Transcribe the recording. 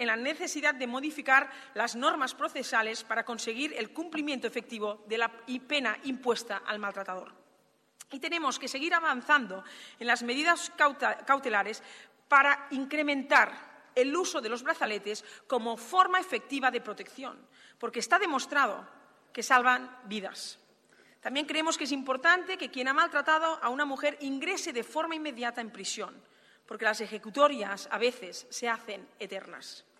en la necesidad de modificar las normas procesales para conseguir el cumplimiento efectivo de la pena impuesta al maltratador. Y tenemos que seguir avanzando en las medidas cautelares para incrementar el uso de los brazaletes como forma efectiva de protección, porque está demostrado que salvan vidas. También creemos que es importante que quien ha maltratado a una mujer ingrese de forma inmediata en prisión, porque las ejecutorias a veces se hacen eternas.